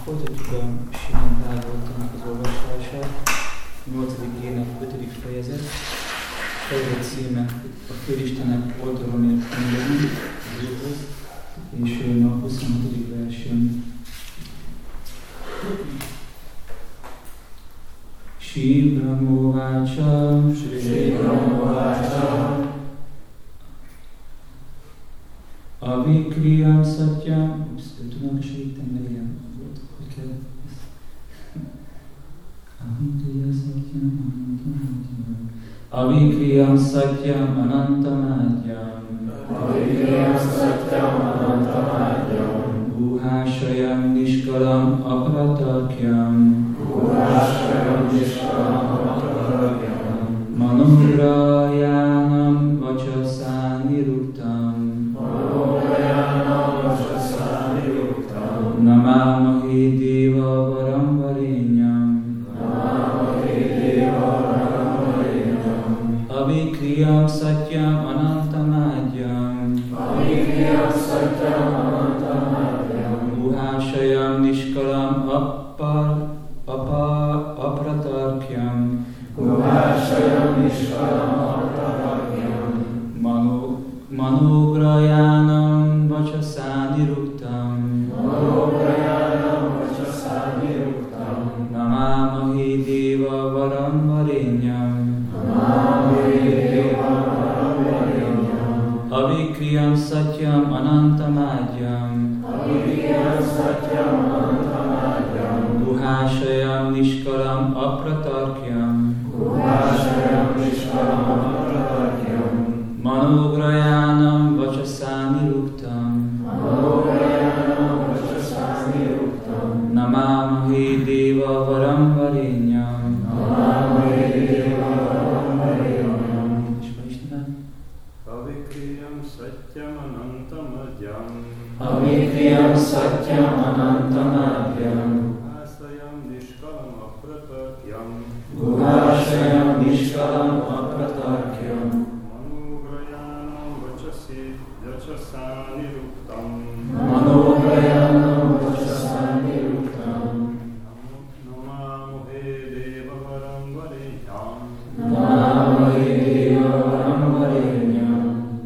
Folytatjuk a Srimad Bhagavatamnak az olvasását. 8. ének 5. fejezet. Fejezet címe a Félistenek oldalon ért engedni, és jön a 26. versén. Shri Brahmovácsa, Shri Brahmovácsa, Avikriyam Satyam, tudom segíteni, mert igen, volt, hogy kell Avikriyam Satyam Anantamadhyam, Avikriyam Satyam Anantamadhyam, Guhashayam Nishkalam Aparatarkyam, Guhashayam Nishkalam Aparatarkyam, Manugrayanam Vachasani-ruktam, Namamahi Deva Varam Varenyam, Avikriyam Satyam Anantamadhyam, Guhashayam Nishkalam Aparatarkyam, Manugrayanam Vachasani-ruktam, Namamahi Deva Varam Varenyam, Avikriyam Satyam Anantamadhyam, Guhashayam Nishkalam Aparatarkyam, Manugrayanam Vachasani-ruktam, Namamahi Deva Varam Varenyam. Avikriyam Satyam Anantamadhyam, Avikriyam Satyam Anantamadhyam, Guhashayam Nishkalam Aparatarkyam, Guhashayam Nishkalam Aparatarkyam, Manugrayanam Vachasani-ruktam, Manugrayanam Vachasani-ruktam, Namamuhe Deva Varam Varenyam, Namamuhe Deva Varam Varenyam.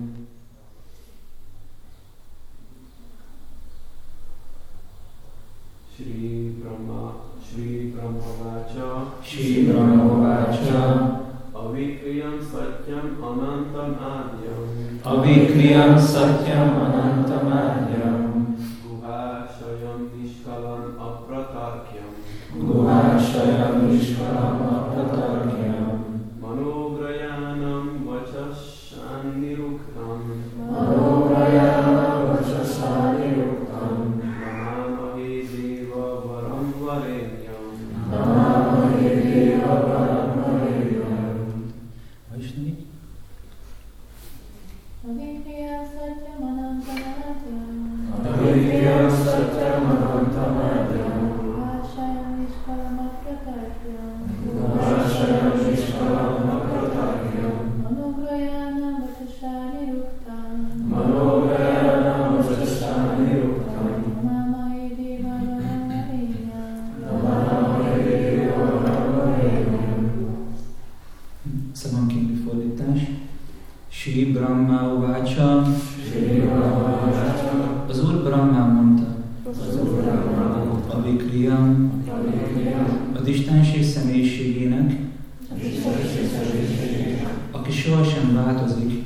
Shri Brahmovácsa, Shri Brahmovácsa, Avikriyam Satyam Anantamadhyam, Avikriyam Satyam Anantamadhyam, Guhashayam Nishkalam Aparatarkyam, Guhashayam Nishkalam Aparatarkyam, Manugrayanam Vachasani-ruktam, Manugrayanam Vachasani-ruktam, Namamahi Deva Varam Varenyam, Namamahi Deva Varam Varenyam. Vaishnavi? Avikriyam Satyam Anantamadhyam, Avikriyam Satyam Anantamadhyam, Guhashayam Nishkalam Aparatarkyam, Guhashayam Nishkalam Aparatarkyam, Manugrayanam Vachasani-ruktam, Manugrayanam Vachasani-ruktam, Namamahi Deva Varam Varenyam. Namamahi Deva Varam Varenyam. Szavankénti fordítás. Shri Brahma Uvácsa, Shri Brahmovácsa, az Úr Brahmán mondta, az Úr Brahma mondta, Avikriyam, Avikriyam, az Istenség személyiségének, aki sohasem változik,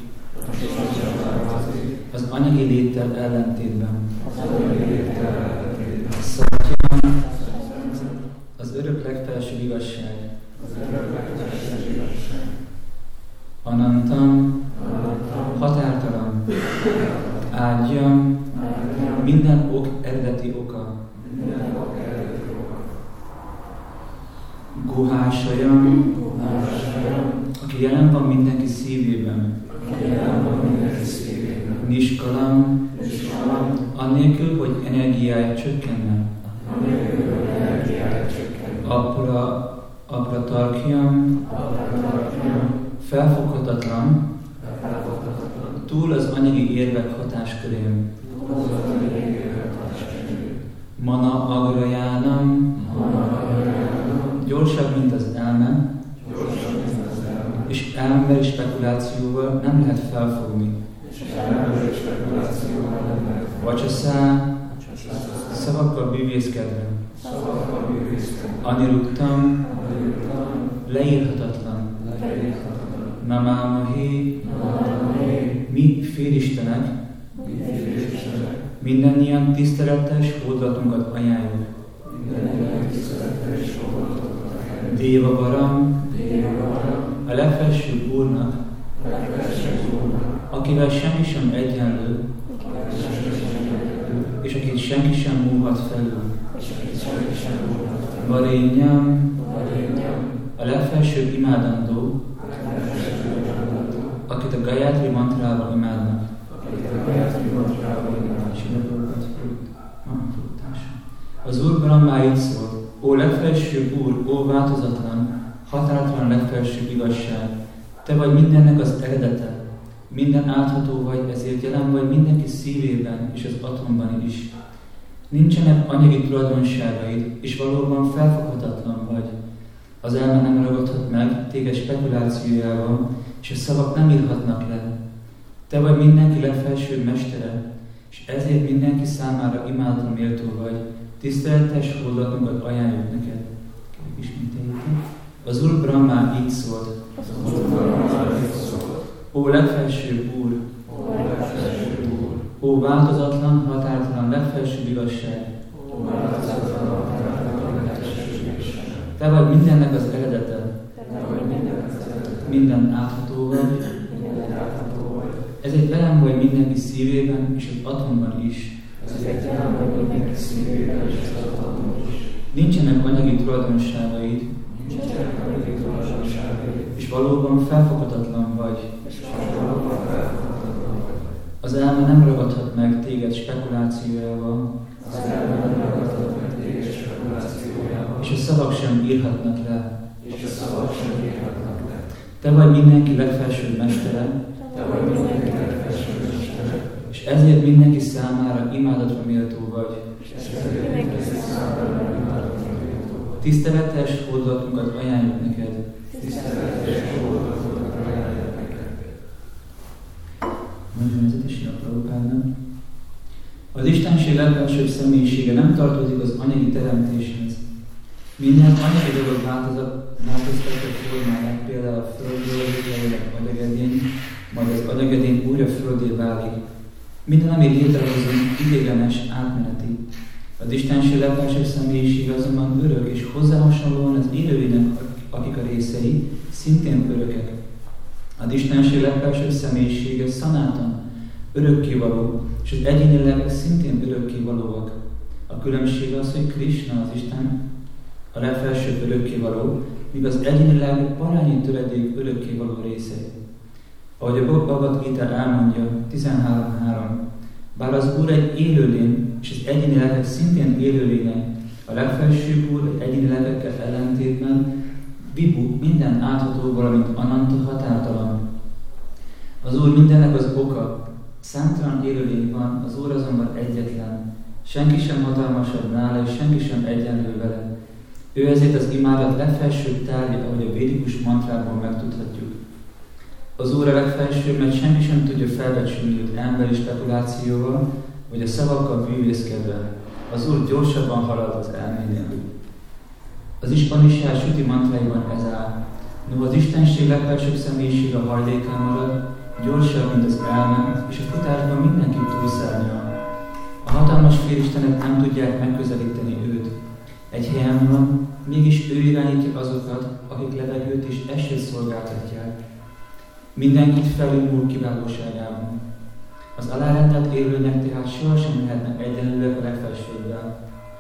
az anyagi léttel ellentétben. Satyam, az örök legfelsőbb igazság. Anantam, határtalan. Ágyam, minden ok eredeti oka. Guhashayam, aki jelen van mindenki szívében. Nishkalam, annélkül, hogy energiája csökkenne. Aparatarkyam, felfoghatatlan, túl az anyagi érvek hatáskörén. Mana agrajana, spekulációval nem lehet felfogni. Vacsaszá, szavakkal bűvészkedve. Aniruttam, leírhatatlan. Namámahi, mi félistenek, mindannyian tiszteletes hódlatunkat ajánljuk. Déva Varam, a legfelsőbb Úrnak, akivel semmi sem egyenlő, és akit senki sem múlhat felül. Varényam, a legfelsőbb imádandó, akit a Gayatri mantrával imádnak. Az Úr Brahma így szól: Ó legfelsőbb Úr, ó változatlan, határtalan legfelsőbb igazság, Te vagy mindennek az eredete, minden átható vagy, ezért jelen vagy mindenki szívében és az atomban is. Nincsenek anyagi tulajdonságaid, és valóban felfoghatatlan vagy. Az elme nem ragadhat meg téged spekulációjával, és a szavak nem írhatnak le. Te vagy mindenki legfelsőbb mestere, és ezért mindenki számára imádatra méltó vagy. Tiszteletes hódlatunkat ajánljuk neked. Ismételjük. Az Úr Brahma így szólt: Ó legfelsőbb Úr, ó változatlan, határtalan, legfelsőbb igazság, Te vagy mindennek az eredete, minden átható vagy, ezért velem vagy mindenki szívében és az atomban is. Nincsenek anyagi tulajdonságaid, és valóban felfoghatatlan vagy. Az elme nem ragadhat meg téged spekulációjával, és a szavak sem írhatnak le. Te vagy mindenki legfelsőbb mestere, és ezért mindenki számára imádatra méltó vagy. Tiszteletes hódlatunkat ajánljuk neked. Mondja vezetesi a Prabhupádnak. Az Istenség legfelsőbb személyisége nem tartozik az anyagi teremtéshez. Minden anyagi dolog változtatja formáját, például a földről létrejön agyagedény, majd az agyagedény újra földé válik. Minden, ami létrehozunk, ideiglenes, átmeneti. Az Istenség legfelsőbb személyisége azonban örök, és hozzá hasonlóan az élőlények, akik a részei, szintén örökek. Az Istenség legfelsőbb személyisége szanátan, örökkévaló, és az egyéni lelkek szintén örökkévalóak. A különbség az, hogy Krishna, az Isten, a legfelsőbb örökkévaló, míg az egyéni lelkek parányi töredék örökkévaló részei. Ahogy a Bhagavad Gita elmondja, 13.3. Bár az Úr egy élőlény, és az egyéni lelkek szintén élőlények, a legfelsőbb Úr egy egyéni lelkekkel ellentétben Vibhu, minden átható, valamint Ananta határtalan. Az Úr mindennek az oka, számtalan élőlény van, az Úr azonban egyetlen. Senki sem hatalmasabb nála, és senki sem egyenlő vele. Ő ezért az imádat legfelsőbb tárgya, ahogy a védikus mantrában megtudhatjuk. Az Úr a legfelsőbb, mert senki sem tudja felbecsülni őt emberi spekulációval, vagy a szavakkal bűvészkedve. Az Úr gyorsabban halad az elménél. Az Ispanisság Suti mantráiban ez áll. No, az Istenség legfelsőbb személyisége hajlékán marad, gyorsabb, mint az elme, és a futásban mindenki túlszárnyal. A hatalmas félistenek nem tudják megközelíteni őt. Egy helyen van, mégis ő irányítja azokat, akik levegőt és esőt szolgáltatják. Mindenkit felülmúl kiválóságában. Az alárendelt élőnek tehát sohasem lehetnek egyenlőek a legfelsőbbel.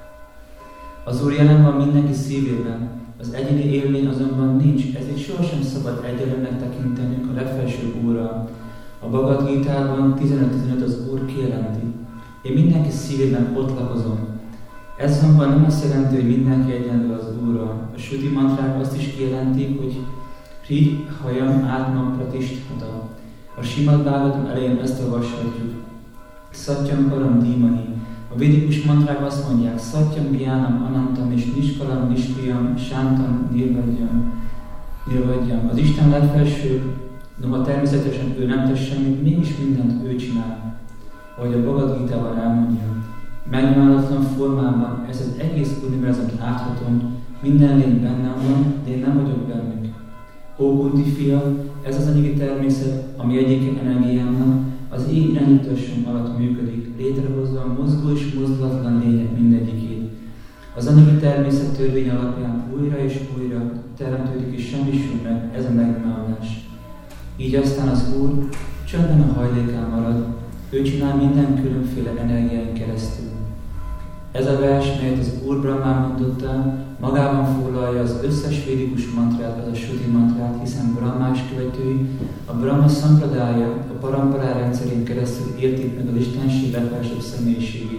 Az Úr jelen van mindenki szívében, az egyéni élmény azonban nincs, ezért sohasem szabad egyenlőnek tekintenünk a legfelsőbb Úrral. A Bhagavad Gitában 15.15 az Úr kijelenti: Én mindenki szívében ott lakozom. Ez azonban nem azt jelenti, hogy mindenki egyenlő az Úrral. A Shruti mantrák azt is kijelentik, hogy Hri Hayam Atma Pratisthata. A Srimad Bhagavatam elején ezt olvashatjuk. Satyam Param Dhimahi. A védikus mantrák azt mondják: Satyam Gyánam Anantam és Niskalam Niskriyam Sántam Nirvagyam. Az Isten legfelső Noha természetesen ő nem tesz semmit, mégis mindent ő csinál. Ahogy a Bhagavad Gitában elmondja, megnyilvánultan formában ez az egész univerzum áthatom, minden lény bennem van, de én nem vagyok bennük. Ó Kunti fia, ez az anyagi természet, ami egyik energiámnak az ég irányításom alatt működik, létrehozva a mozgó és mozdulatlan lények mindegyikét. Az anyagi természet törvény alapján újra és újra teremtődik és semmisül meg ez a megnyilvánulás. Így aztán az Úr csöndben a hajlékán marad, ő csinál minden különféle energiáin keresztül. Ez a vers, melyet az Úr Brahmán mondott el, magában foglalja az összes védikus mantrát, az a Shruti mantrát, hiszen Brahmás követői a Brahma Sampradája, a Parampara rendszerén keresztül érték meg az Istenség legfelsőbb személyiségét.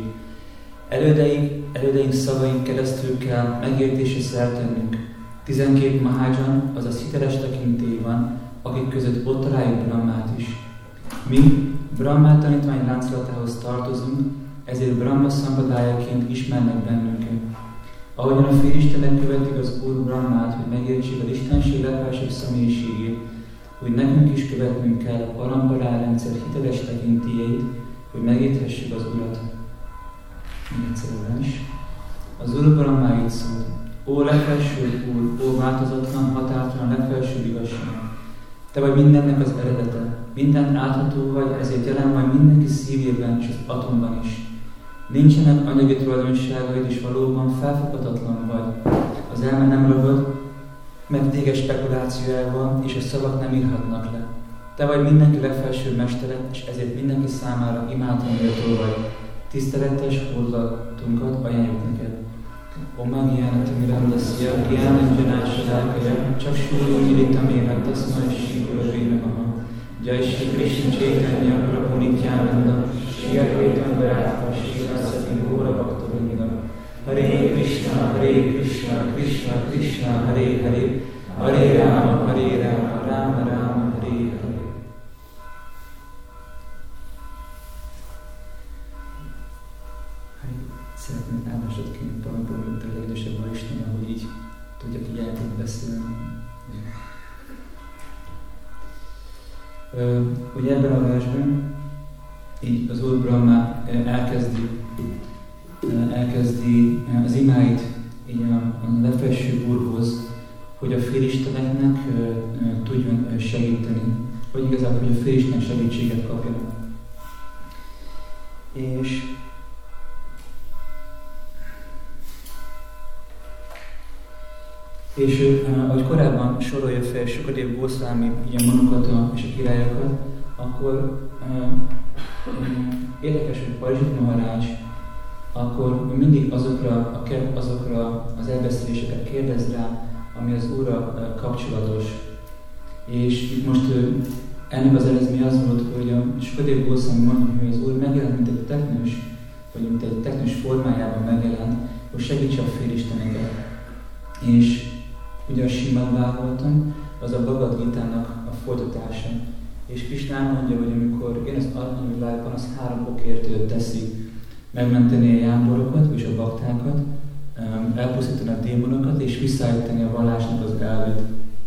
Elődeink szavaink keresztül kell megértésre szert tennünk. 12 Mahajan, azaz hiteles tekintély van, akik között ott találjuk Brahmát is. Mi Brahmát tanítvány láncolatához tartozunk, ezért Brahma Sampradájaként ismernek bennünket. Ahogyan a félistenek követik az Úr Brahmát, hogy megértsék az Istenség legfelsőbb személyiségét, hogy nekünk is követnünk kell a Parampara rendszer hiteles tekintélyeit, hogy megérthessük az Urat. Még egyszer a vers. Az Úr Brahma így szólt: Ó legfelsőbb Úr, ó változatlan, határtalan, legfelsőbb igazság! Te vagy mindennek az eredete, mindent átható vagy, ezért jelen vagy mindenki szívében és az atomban is. Nincsenek anyagi tulajdonságaid, és valóban felfoghatatlan vagy. Az elme nem ragad, meg téged spekulációjával, és a szavak nem írhatnak le. Te vagy mindenki legfelsőbb mestere, és ezért mindenki számára imádra méltó vagy. Tiszteletes hódlatunkat ajánljuk neked. Oma Gyánati Mirandasya, Gyánanjanásodálkaya, csak súlyú Nyiritamére, Taszmai Sikura Namaha. Jai Shri Krishna Chaitanya Prabhu Nityananda, Shri Advaitam Gadadhar Srivasati Gaura Bhakta-vrinda. Hare Krishna, Krishna Krishna, Hare Hare, Hare Rama, Rama Rama, Hare Hare. Szeretnék álmásodként parancsolni, mint a legidősebb a Isten, hogy így tudjak így eltenni beszélni. Ugye ebben a versben így az Úr Brahma elkezdi az imáit így a legfelsőbb Úrhoz, hogy a félisteneknek tudjon segíteni, vagy igazából, hogy a félisten segítséget kapjon. És ahogy korábban sorolja fel Sukadev Goswami így a manukat és a királyokat, akkor érdekes, hogy Parijit Maharaj akkor mindig azokra az elbeszéléseket kérdez rá, ami az Úrral kapcsolatos. És itt most ennek az eredménye az volt, hogy a Sukadev Goswami mondja, hogy az Úr megjelent, mint egy teknős, vagy mint egy teknős formájában megjelent, hogy segítse a félisteneket. És ugye a Srimad Bhagavatam az a Bhagavad Gitának a folytatása. És Krishna mondja, hogy amikor én az világban, az 3 okért teszi: megmenteni a jámborokat és a baktákat, elpusztítani a démonokat és visszaállítani a vallásnak az elvét.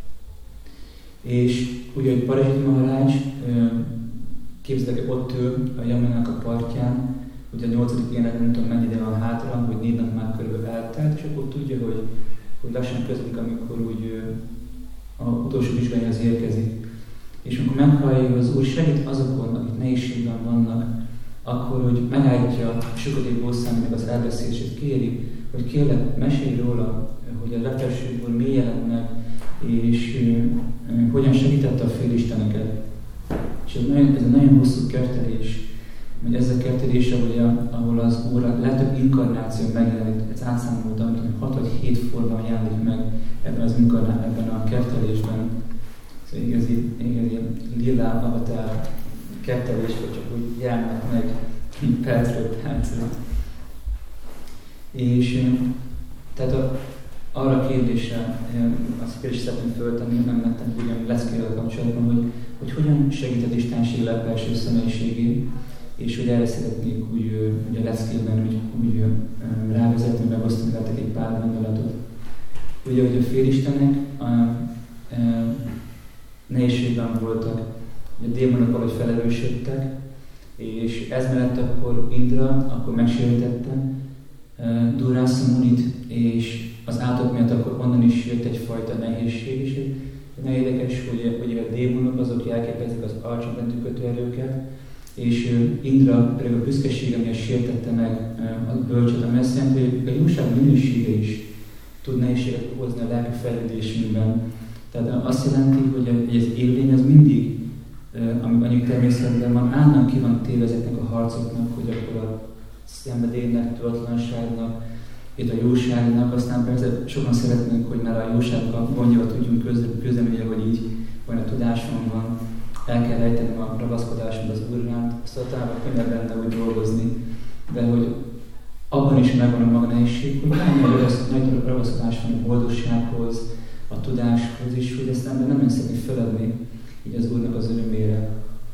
És ugye, hogy Parijit Maharaj képzeljük, ott ül a Yamunának a partján, ugye a 8. élet, nem tudom mennyi ide van hátra, hogy 4 nap már körülbelül eltelt, és akkor tudja, hogy lassan közlik, amikor úgy az utolsó vizsgájához érkezik. És amikor meghallja, hogy az Úr segít azokon, akik nehézségben vannak, akkor, hogy megállítja Sukadev Goswaminak az elbeszélését, kéri, hogy kérlek, mesélj róla, hogy a legfelsőbb Úr mi jelent meg, és hogyan segítette a félisteneket. És ez egy nagyon hosszú kertelés, hogy ez a kertelés, ahol az Úr a legtöbb inkarnáció megjelenik, ez átszámoltam, hogy 6 vagy 7 formában jelenik meg ebben a kertelésben. Szóval igazi lila avatár kertelés, vagy csak úgy jelennek meg percről percre. És tehát arra a kérdésre, azt a kérdést szeretném föltenni, nem lettem ugyan Leszkével kapcsolatban, hogy hogyan segített Istenség legfelső személyiségén, és hogy erre szeretnék úgy a Leszkében úgy rávezetni, megosztani veletek egy pár gondolatot. Ugye, hogy a félistenek nehézségben voltak, a démonok valahogy felerősödtek, és ez mellett akkor Indra akkor megsértette Durvása Munit, és az átok miatt akkor onnan is jött egyfajta nehézség, és nagyon érdekes, hogy a démonok azok jelképezik az alacsonyrendű kötőerőket, és Indra pedig a büszkesége miatt sértette meg a bölcsöt, ami azt jelenti, hogy a jóság minősége is tud nehézséget okozni a lelki fejlődésünkben. Tehát azt jelenti, hogy az élőlény az mindig, ami anyag természetben van, állandóan ki van téve ezeknek a harcoknak, hogy akkor a szenvedélynek, tudatlanságnak, itt a jóságnak, aztán persze sokan szeretnénk, hogy már a jóságnak gondjával tudjunk küzdeni, hogy így, vagy a tudásom van, el kell rejtenem a ragaszkodásom az Úr iránt, szóval talán könnyebb lenne úgy dolgozni, de hogy abban is megvan a maga nehézség, hogy nagy ragaszkodás van a boldogsághoz, a tudáshoz is, hogy ezt ember nem szeretné feladni így az Úrnak az örömére.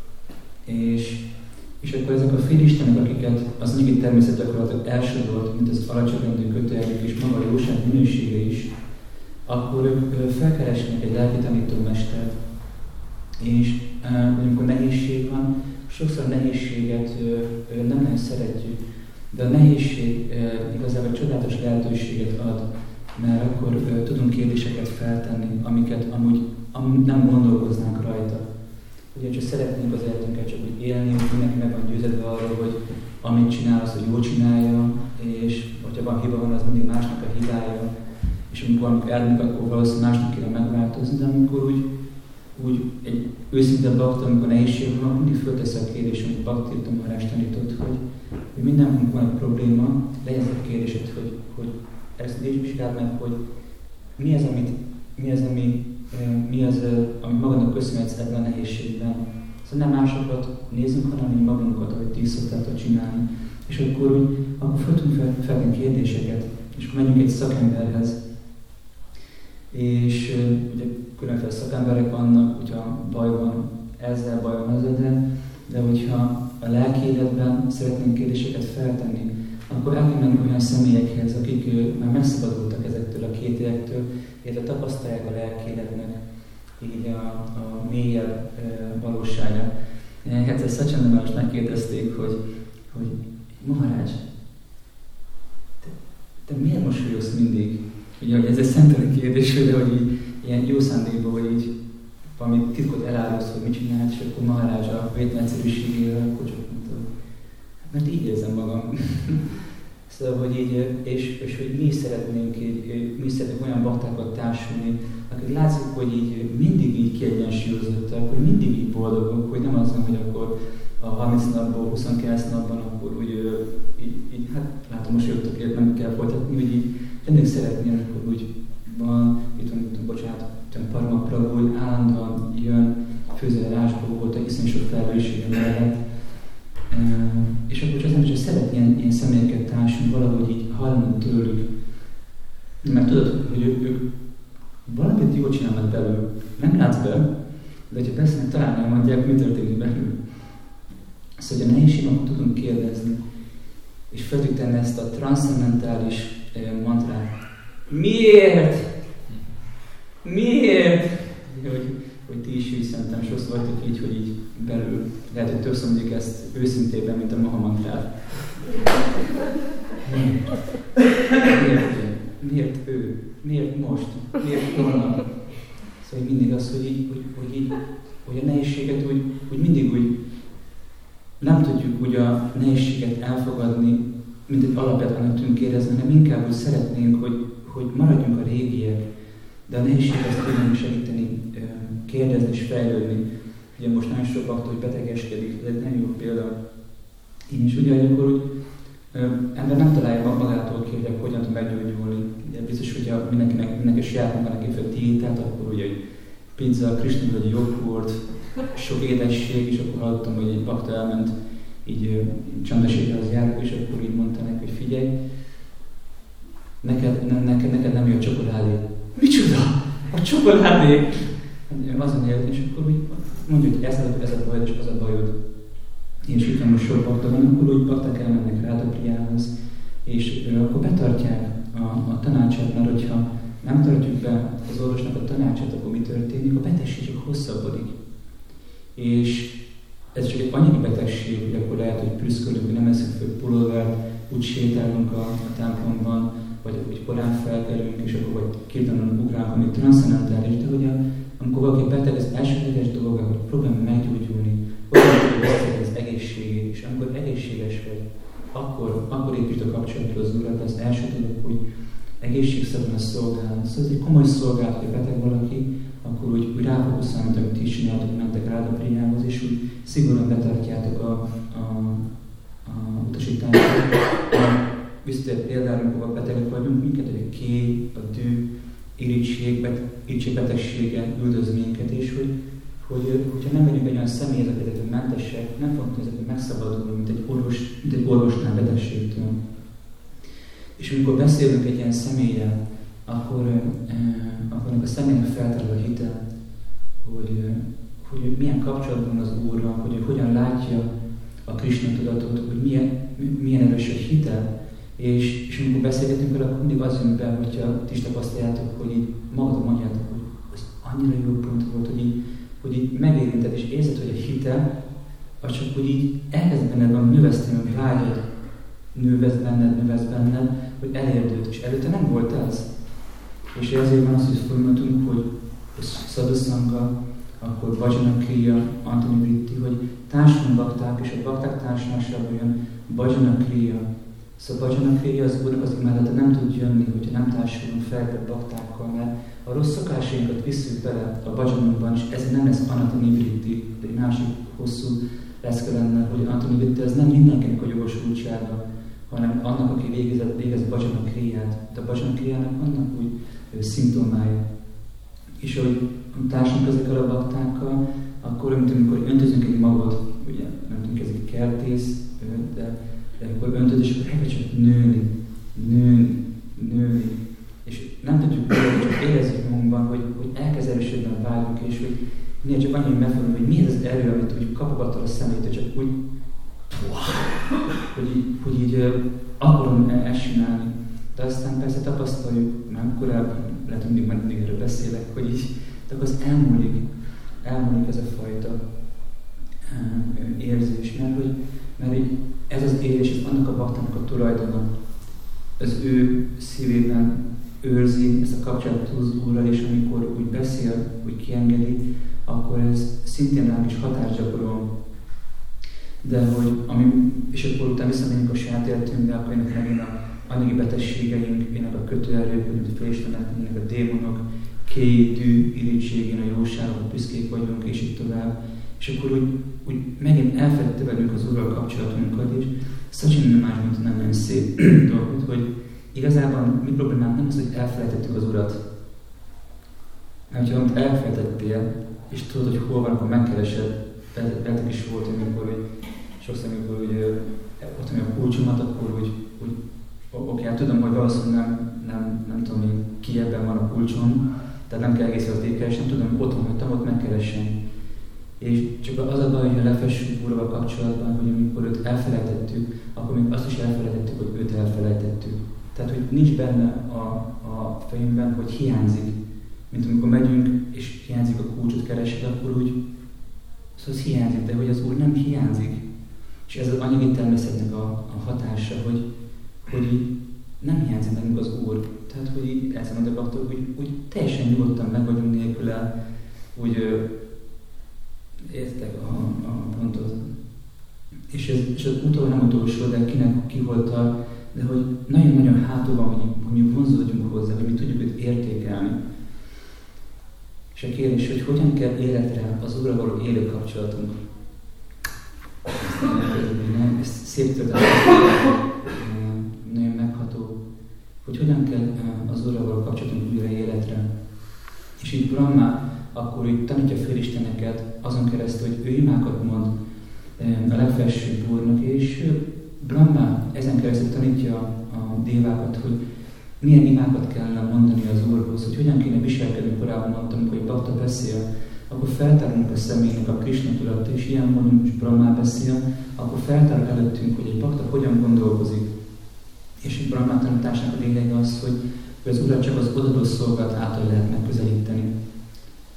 És akkor ezek a félistenek, akiket az anyagi természet gyakorlatilag elsorolt, mint az alacsonyrendű kötőerők és maga a jóság minősége is, akkor ők felkeresnek egy lelki tanítómestert, és amikor nehézség van, sokszor a nehézséget nem nagyon szeretjük, de a nehézség igazából csodálatos lehetőséget ad, mert akkor tudunk kérdéseket feltenni, amiket amúgy nem gondolkoznánk rajta. Ugyanis szeretnénk az életünket csak úgy élni, hogy mindenki meg van győződve arról, hogy amit csinál, az, hogy jól csinálja, és hogyha van hiba van, az mindig másnak a hibája, és amikor elmondjuk, akkor valószínűleg másnak kéne megváltozni, de amikor úgy egy őszinte bakta, amikor nehézség van, mindig fölteszi a kérdést, amit Bhakti Maharaj tanított, hogy mindenkinek van egy probléma, legyen ez a kérdésed, hogy ezt is vizsgáld meg, hogy mi az, amit magadnak köszönhetsz ebben a nehézségben. Szóval nem másokat nézzünk, hanem mi magunkat, ahogy ti szoktátok csinálni. És akkor föl tudunk feltenni kérdéseket, és akkor menjünk egy szakemberhez. És ugye különféle szakemberek vannak, hogyha baj van ezzel, de hogyha a lelki életben szeretnénk kérdéseket feltenni, akkor el kell menni olyan személyekhez, akik már megszabadultak ezektől a kételyektől, illetve tapasztalják a lelki életnek így a mélyebb valóságát. Egyszer Szacsandra most megkérdezték, hogy Maharaj, te miért mosolyogsz mindig? Ugye, hogy ez egy szentelen kérdés, de hogy így, ilyen jó szándékban, hogy így valami titkot elárulsz, hogy mit csinálsz, és akkor Maharaj a vétlen egyszerűségével, akkor csak mondta, mert így érzem magam. Szóval, hogy így, és hogy mi is szeretnénk olyan baktákat társulni, akik látszik, hogy így mindig így kiegyensúlyozottak, hogy mindig így boldogok, hogy nem az van, hogy akkor a 30 napból, 29 napban akkor úgy így hát látom, most jöttök, nem kell folytatni, hogy így mindig szeretnél, akkor úgy van, Parama Prabhu állandóan jön, főzőrásból volt, iszonyú sok felelőssége mellett. És akkor csak az ember szeret ilyen személyeket társulni, valahogy így hallani tőlük. Mert tudod, hogy ők valamit jól csinálnak belül. Nem látsz be, de hogyha beszélnek, talán elmondják, mi történik belül. Szóval, hogy a nehézség, akkor tudunk kérdezni, és fel tudjuk tenni ezt a transzcendentális mantrát. Miért? Miért? Hogy ti is szerintem sokszor vagytok így, hogy így belül. Lehet, hogy többször mondjuk ezt őszintében, mint a Maha mantrát. Miért ő? Miért most? Miért holnap? Szóval mindig az, hogy a nehézséget úgy mindig úgy nem tudjuk úgy a nehézséget elfogadni, mint egy alapját annak tudunk érezni, hanem inkább úgy szeretnénk, hogy maradjunk a régiek, de a nehézséget tudunk segíteni, kérdezni és fejlődni. Ugye most nagyon sok bakta, hogy betegeskedik, ez egy nem jó példa. Én is ugye, akkor úgy ember nem találja magától ki, hogy hogyan tud meggyógyulni. Ugye biztos, hogy mindenki saját magának képzel diétát, akkor ugye egy pizza, kristin vagy joghurt, sok édesség, és akkor hallottam, hogy egy bakta elment így Csandasékhez járok, és akkor így mondta neki, hogy figyelj, neked nem jó a csokoládé. Micsoda? A csokoládé? Azon élt, és akkor úgy mondja, hogy ez a bajod, és az a bajod. És utána most sok bakta van, akkor úgy bakták elmennek Rádapriához, és akkor betartják a tanácsát, mert hogyha nem tartjuk be az orvosnak a tanácsát, akkor mi történik? A betegség csak hosszabbodik. És ez csak egy anyagi betegség, hogy akkor lehet, hogy prüszkölünk, hogy nem eszünk föl pulóvert, úgy sétálunk a templomban, vagy korán felkelünk, és akkor vagy kirtelen ugrálunk, ami transzcendentális, de hogy amikor valaki beteg, az elsődleges dolga, hogy próbálj meggyógyulni, hogyan tudod az egészségét, és amikor egészséges vagy, akkor építsd a kapcsolatot az Úrral, az első dolog, hogy egészségszerűen szolgálni. Szóval ez egy komoly szolgálat, hogy beteg valaki, akkor úgy ráfókuszál, mint amit ti is csináltok, mentek rád a priához, és úgy szigorúan betartják a utasításokat. Visszatért például, amikor betegek vagyunk, minket a kép, a dű, irítségbetegsége üldöz minket, és hogyha nem megyünk egy olyan személyhez, akik mentesek, nem fogunk ezekből megszabadulni, mint egy orvosnál betegségtől. És amikor beszélünk egy ilyen személlyel, akkor a személynek felterül a hite, hogy milyen kapcsolatban az Úrral, hogy hogyan látja a Krisna tudatot, hogy milyen erős a hite. És amikor beszélgetünk vele, akkor mindig az jön be, hogyha ti is tapasztaljátok, hogy így magadon mondjátok, hogy ez annyira jó pont volt, hogy így megérinted, és érzed, hogy a hite, az csak úgy így elkezd benned van növeszteni a vágyat, növesz benned, hogy elérd őt, és előtte nem volt ez. És ezért van az, hogy folyamatunk, hogy Sadhu-sanga, akkor Bhajana Kriya, Antoni Vritti, hogy társulunk bakták, és a bakták társulásából jön Bhajana Kriya. Szóval Bhajana Kriya az Úrnak az imádata nem tud jönni, hogyha nem társulunk feltett baktákkal, mert a rossz szokásainkat visszük bele a bhajanunkban, és ezért nem lesz Antoni Vritti, de egy másik hosszú leszke lenne, hogy Antoni Vritti az nem mindenkinek a jogosultsága, hanem annak, aki végez Bhajana Kriyát. De a Bhajana Kriyának vannak úgy szimptomái. És ahogy társulunk ezekkel a baktákkal, akkor amikor öntözünk egy magot, ugye nem tudunk ez egy kertész, de amikor öntöd, és akkor elkezd csak nőni. És nem tudjuk, csak érezzük magunkban, hogy elkezd erősödni a vágyunk, és hogy néha csak annyi megfogunk, hogy mi ez az erő, amit úgy kapogattad a szemét, csak úgy, hogy így akarom ezt csinálni. De aztán persze tapasztaljuk, már korábban, lehet mindig erről beszélek, hogy így, de akkor az elmúlik ez a fajta érzés, mert ez az érzés, ez annak a baktának a tulajdona, az ő szívében őrzi ezt a kapcsolatot az Úrral, és amikor úgy beszél, úgy kiengedi, akkor ez szintén ránk is hatást gyakorol. De és akkor utána visszamegyünk a saját életünkbe, akkor jönnek megint a anyagi betegségeink, jönnek a kötőerők, mint a félistenek, jönnek a démonok, dű, irítségén, a jóságok, a büszkék vagyunk, és így tovább. És akkor úgy megint elfelejtette velünk az Úrral kapcsolatunkat, és Sachin más mondta, nem nagyon szép dolgot, hogy igazából mi problémánk nem az, hogy elfelejtettük az Urat. Mert ha amit elfelejtettél, és tudod, hogy hol van, akkor megkeresed, veletek is volt, amikor sokszor, amikor ott a kulcsomat, akkor oké, tudom, hogy valószínűleg nem tudom, hogy ki ebben van a kulcsom, tehát nem kell egész az keresni, nem tudom, otthon hagytam, ott megkeresem. És csak az a baj, hogy lefessünk Úrral kapcsolatban, hogy amikor őt elfelejtettük, akkor még azt is elfelejtettük, hogy őt elfelejtettük. Tehát, hogy nincs benne a fejünkben, hogy hiányzik. Mint amikor megyünk, és hiányzik a kulcsot keresed, akkor úgy, szóval az hiányzik, de hogy az Úr nem hiányzik. És ez az anyagi természetnek a hatása, hogy így nem hiányzik nekünk az Úr. Tehát, hogy így elszámoltak attól, úgy teljesen nyugodtan meg vagyunk nélküle, úgy értek a pontot. És az utolsó nem utolsó, de kinek kiholtal, de hogy nagyon-nagyon hátul van, hogy mi vonzódjunk hozzá, hogy mi tudjuk őt értékelni. És a kérdés, hogy hogyan kell életre az Úrral való élő kapcsolatunk. Ez szép történet, nagyon megható, hogy hogyan kell az Úrral való kapcsolatunk újra életre. És így Brahma akkor úgy tanítja a félisteneket azon keresztül, hogy ő imákat mond a legfelsőbb Úrnak, és Brahma ezen keresztül tanítja a dévákat, hogy milyen imákat kellene mondani az Úrhoz, hogy hogyan kéne viselkedni. Korábban mondtam, hogy bakta beszél, akkor feltárunk a személynek a Krisna tudat, és ilyen mondjuk, hogy Brahma beszél, akkor feltár előttünk, hogy egy bakta hogyan gondolkozik. És egy Brahma tanításnak a lényege az, hogy az Urat csak az odadó szolgálat által lehet megközelíteni.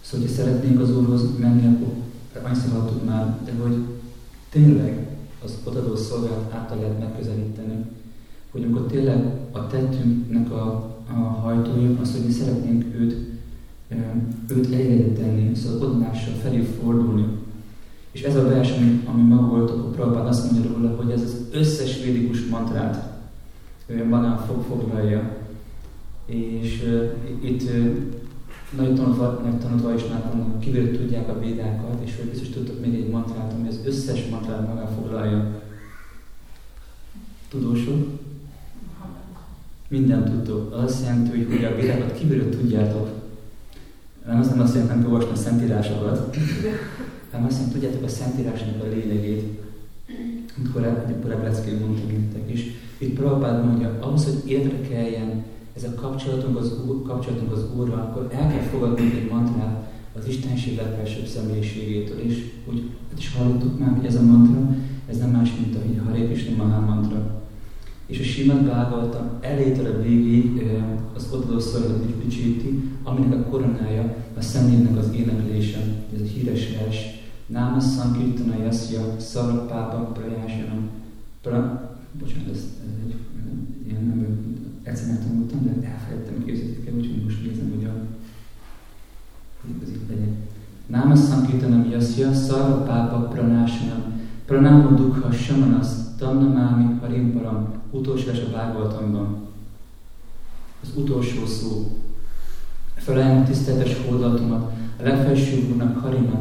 Szóval, hogyha szeretnénk az Úrhoz menni, akkor annyiszor hallottuk már, de hogy tényleg az odadó szolgálat által lehet megközelíteni, hogy amikor tényleg a tettünknek a hajtója az, hogy mi szeretnénk őt elérhető tenni, szóval odadással felé fordulni. És ez a vers, ami ma volt, akkor Prabhupád azt mondja róla, hogy ez az összes védikus mantrát magán foglalja. És itt nagy tanulva is látnak, kívül tudják a védákat, és hogy biztos tudtok még egy mantrát, ami az összes mantrát magán foglalja. Tudósok? Mindent tudtok. Az azt jelenti, hogy a védákat kívülről tudjátok. Nem azt jelenti, hogy nem kell olvasni a szentírásokat, hanem azt jelenti, tudjátok a szentírásnak a lényegét. Amikor Ebreckén mondtam nektek is. Itt Prabhupád mondja, ahhoz, hogy életre keljen ez a kapcsolatunk az Úrral, akkor el kell fogadnunk egy mantrát az Istenség legfelsőbb személyiségétől. És úgy is hallottuk már, hogy ez a mantra, ez nem más, mint a Hare Krishna Maha mantra. És a Srimad Bhagavatam elejétől a végig az odadó szolgálatot dicsíti, aminek a koronája a Szentnévnek az éneklése. Ez a híres vers. Náma Sankirtana Yasya Sarvapápa Prayásanam. Bocsánat, ez egy ilyen egyszerűen tanultam, de elfelejtettem, képzeljétek el, úgyhogy most nézem, hogy itt legyen. Náma Sankirtanam Yasya Sarvapápa Prayásanam. Pranamo Dukha Shamanas Tamnamámi Harim Param. Utolsó vers a Bhagavatamban. Az utolsó szó. Felajánlom tiszteletes hódolatomat a legfelsőbb Úrnak, Harinak,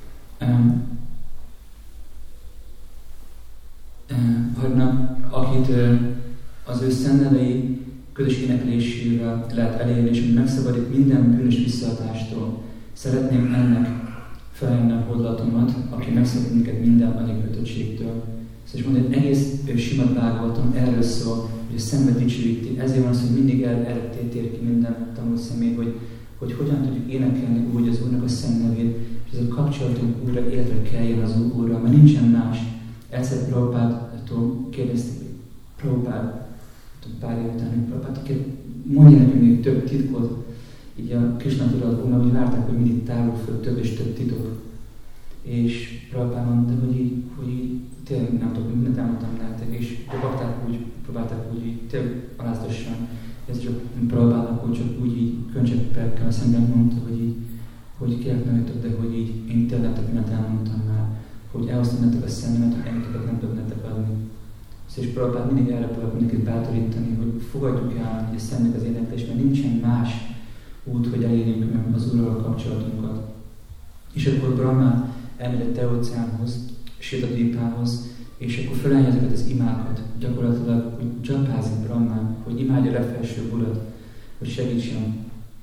akit az ő szennevei közös éneklésével lehet elérni, és megszabadít minden bűnös visszaadástól. Szeretném ennek felajánlani a hódolatomat, aki megszabadít minket minden anyagkötöttségtől. Szóval mondja, hogy egész Srimad Bhagavatam erről szól, hogy a szembe dicsőíti. Ezért van az, hogy mindig erre tér ki minden tanult személy, hogy hogyan tudjuk énekelni úgy az Úrnak a szennevét, és ez a kapcsolatunk újra életre keljen az Úrral, mert nincsen más. Egyszer Prabhupádtól kérdezték, hogy Prabhupád, pár év után, hogy Prabhupád, mondja nekünk még több titkot, így a Krishna tudatból, mert úgy várták, hogy mindig távol föl több és több titok. És Prabhupád mondta, hogy így tényleg nem tudok, mindent elmondtam nektek, és próbálták úgy tényleg alázatosan. Ez csak Prabhupádnak, hogy csak úgy így könycseppekkel a szemben mondta, hogy kérlek nagyobb, de hogy így én tényleg mindent elmondtam már, hogy elhoztam nektek a szememet, hogy ennyit nem tudok nektek adni. És Prabhupád mindig erre próbál mindenkit bátorítani, hogy fogadjuk el, hogy a szemnek az éneklés, mert nincsen más út, hogy elérjünk az Úrral a kapcsolatunkat. És akkor Brahma elmegy a Te-óceánhoz, Sétadvípához, és akkor felállja ezeket az imákat, gyakorlatilag, hogy csapázik Brahmán, hogy imádja a legfelsőbb Urat, hogy segítsen.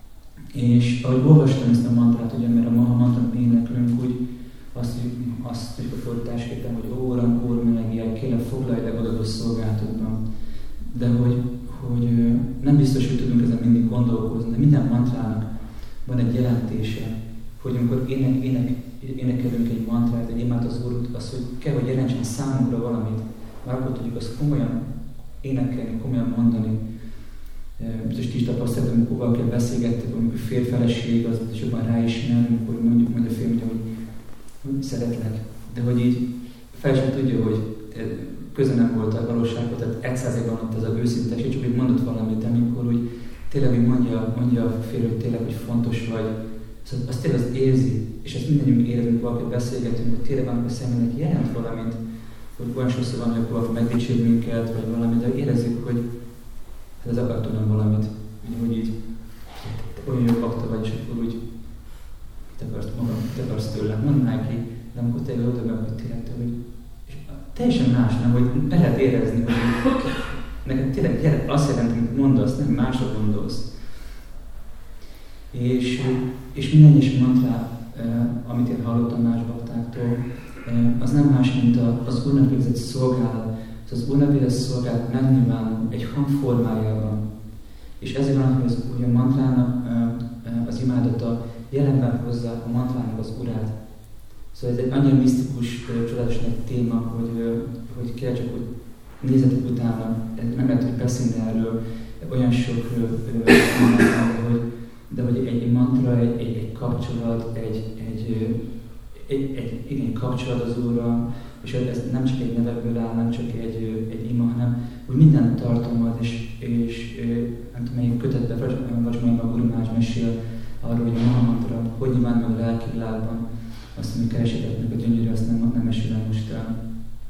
És ahogy olvastam ezt a mantrát, ugye, mert a Maha mantrát éneklünk, úgy azt hogy a fordításképpen, hogy ó, Uram, Úr, melegél, kérlek, foglalj le odadó szolgálatokban. De hogy nem biztos, hogy tudunk ezen mindig gondolkozni, de minden mantrának van egy jelentése, hogy amikor énekelünk egy mantrát, egy imát az Úrút, az, hogy kell, hogy jelentsen számunkra valamit, már akkor tudjuk azt komolyan énekelni, komolyan mondani. Biztos ti is tapasztaltam, amikor valakivel beszélgettek, amikor férfeleség, az jobban ráismer, amikor mondja a férj, hogy szeretlek. De hogy így fel sem tudja, hogy köze nem volt a valósághoz, tehát 100%-ban ott ez az őszinteség, csak hogy mondott valamit, amikor úgy tényleg hogy mondja a férj, hogy tényleg, hogy fontos vagy. Szóval azt tényleg az érzi, és ezt mindannyiunk érezünk, valakit beszélgetünk, hogy tényleg van, hogy személynek jelent valamit, hogy olyan sokszor van, hogy valaki megdicsér minket, vagy valami, de érezzük, hogy hát ez akar tudnom valamit, hogy így olyan jó bakta vagy, és akkor úgy te akarsz tőle, mondd neki, de amikor tényleg ott meg, hogy tényleg te, hogy teljesen más, nem, hogy be lehet érezni, hogy neked tényleg azt jelenti, hogy mondasz, nem másra gondolsz. És minden egyes mantrá, amit én hallottam más baktáktól, az nem más, mint az Úrnak végzett szolgálat. Az Úrnak végzett szolgálat megnyilvánul egy hangformájában. És ezért van, hogy az Úr a mantrának az imádata jelenben hozza a mantrának az Urát. Szóval ez egy annyira misztikus, csodálatos téma, hogy kell csak, hogy nézzetek utána, nem lehet, hogy beszélni erről, olyan sok de hogy egy mantra, egy kapcsolat, kapcsolat, egy kapcsolat az Úrral, és ez nem csak egy nevekből áll, nem csak egy ima, hanem úgy minden tartalmaz, és nem tudom, melyik kötetben, vagy majd a Guru Maharaj mesél arról, hogy a Mahamantra hogy nyilván meg a lelki világban, azt, ami keresétek meg a gyönyörű, azt nem mesél el most el.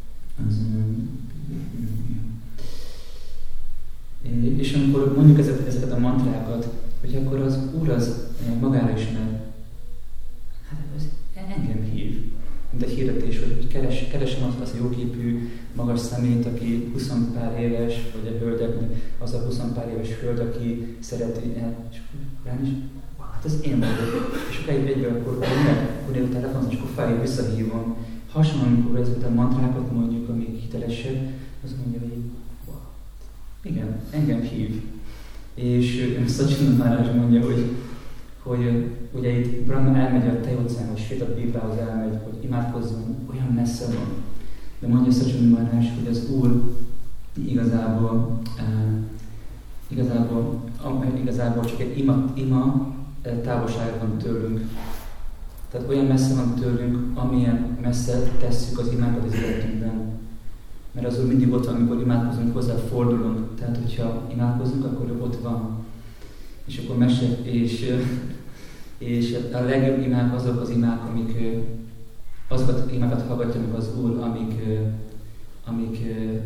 És amikor mondjuk ezeket a mantrákat, hogy akkor az Úr az magára ismer, hát ez engem hív, mint egy hirdetés, hogy keresem azt a jóképű, magas szemét, aki 20 pár éves, vagy a hölgyeknek az a 20 pár éves hölgy, aki szereti, és rám is, hát ez én vagyok. És akkor egyből akkor én a telefonon, és akkor feljön, visszahívom. Hasonlóan, amikor ezeket a mantrákat mondjuk, amik hitelesek, az mondja, hogy igen, engem hív. És Sachin Maharaj mondja, hogy ugye itt Brahma elmegy a Tejóceánba, és Svéta Bibrához elmegy, hogy imádkozzon, olyan messze van. De mondja Sachin Maharaj, hogy az Úr igazából csak egy ima távolságban van tőlünk. Tehát olyan messze van tőlünk, amilyen messze tesszük az imákat az életünkben. Mert az Úr mindig ott van, amikor imádkozunk, hozzá fordulunk. Tehát, hogyha imádkozunk, akkor ő ott van. És akkor és a legjobb imák azok az imák, azokat az imákat hallgatja meg az Úr, amik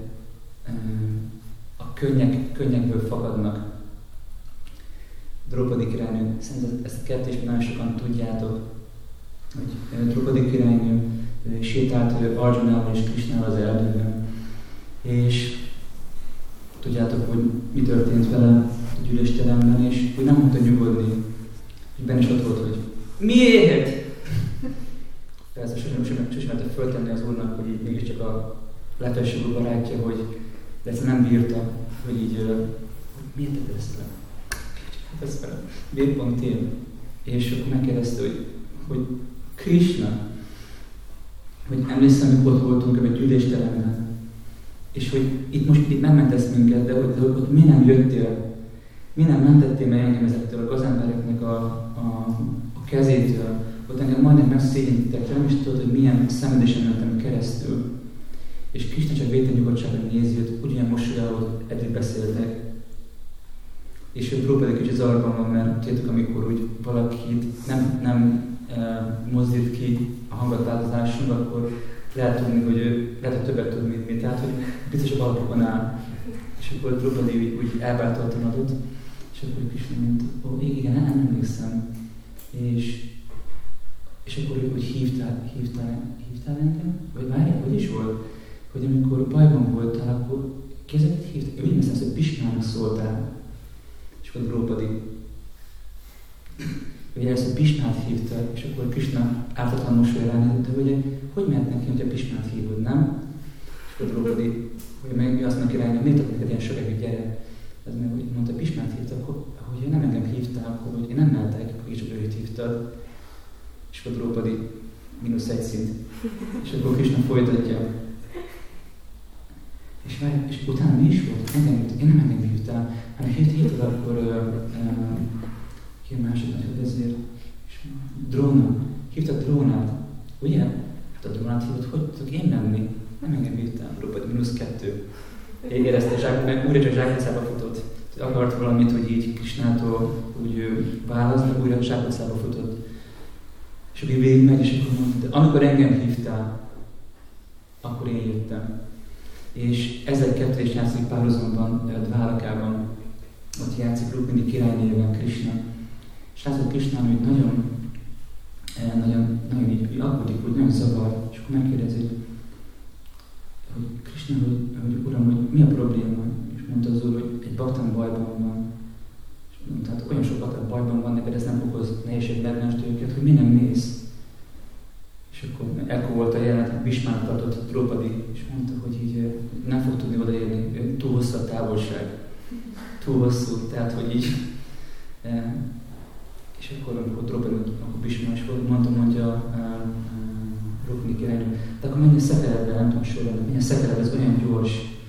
a könnyekből fakadnak. Draupadi királynő, szerintem ezt kettős nagyon sokan tudjátok, hogy Draupadi királynő sétált Arjunával és Krishnával az erdőben. És tudjátok, hogy mi történt vele a gyűlésteremben, és hogy nem mondta nyugodni. És benne is ott volt, hogy miért? Persze sosem merte föltenni az Úrnak, hogy így mégiscsak a legfelsőbb barátja, hogy de nem bírta, hogy így, hogy miért tetted ezt le? Hát ez miért pont én? És akkor megkérdezte, hogy Krishna, hogy emlékszem, hogy ott voltunk ebben a gyűlésteremben, és hogy itt nem mentesz minket, de hogy mi nem jöttél? Mi nem mentettél meg engem ezektől a gazembereknek a kezétől? Ott engem majdnem megszégyenítettek, nem is tudod, hogy milyen szenvedésen mentem keresztül. És Krishna csak vétlen nyugodtságon nézi őt, ugyanilyen mosolyával, hogy eddig beszéltek. És ő Draupadi kicsit zavarban van, mert tudjátok, amikor úgy valakit nem mozdít ki a hangatváltozásunk, akkor lehet tudni, hogy ő lehet, hogy többet tud, mint mi. Tehát, hogy biztos a alapokon áll. És akkor Draupadi úgy elbátortalanodott, és akkor Krishna mondta, igen, nem emlékszem. És akkor úgy hívtál engem? Vagy várjál, hogy is volt? Hogy amikor bajban voltál, akkor kezeket hívtál. Ő úgy messze, hogy Pismának szóltál. És akkor Draupadi. Ugye először Pismát hívta, és akkor Krishna ártatlan mosolyra ránézett, hogy mehet neki, hogyha Pismát hívod, nem? És akkor Draupadi, hogy meg azt neki rányom, miért adnak neked ilyen sövegű, gyere? Ez meg, hogy mondta, Pismát hívta, akkor hogy nem engem hívtál, akkor hogy én nem mehetek, akkor is őt hívtad. És akkor Draupadi -1 szint. És akkor Krishna folytatja. És utána mi is volt? Én nem engem hívtál, hanem hívtad akkor ki a másik nagy ezért. Dróna. Hívtad Drónát. Ugye? Hát a Drónát hívtad, hogy tudok én menni? Nem engem hívtál, Draupadi -2. Én érezte, meg újra csak zsákutcába futott. Akart valamit, hogy így Krishnától úgy választ, de újra zsákutcába futott. És akkor végig megy, és akkor mondta, de amikor engem hívtál, akkor én jöttem. És ezzel kettő is játszik párhuzamban, Dvárakában. Ott játszik Rukmini királynéven Krishna. És látod Krishnán, hogy nagyon így aggódik, hogy nagyon zavar. És akkor megkérdezi, hogy Krishna, hogy Uram, hogy mi a probléma? És mondta az Úr, hogy egy baktam bajban van. És mondta, hát olyan sok baktam bajban van, neked ez nem okoz nehézség, meglást őket, hogy mi nem mész? És akkor ekkor volt a jelenet, hogy Bhishmának tartott Draupadi, és mondta, hogy így nem fog tudni odaérni, túl hosszú a távolság. Túl hosszú, tehát hogy így. És akkor, amikor Draupadi, akkor Bhishma is mondja Rukmini királynő, de akkor menj a szekeredbe, nem tudom sorolni, menj a szekeredbe, ez olyan gyors.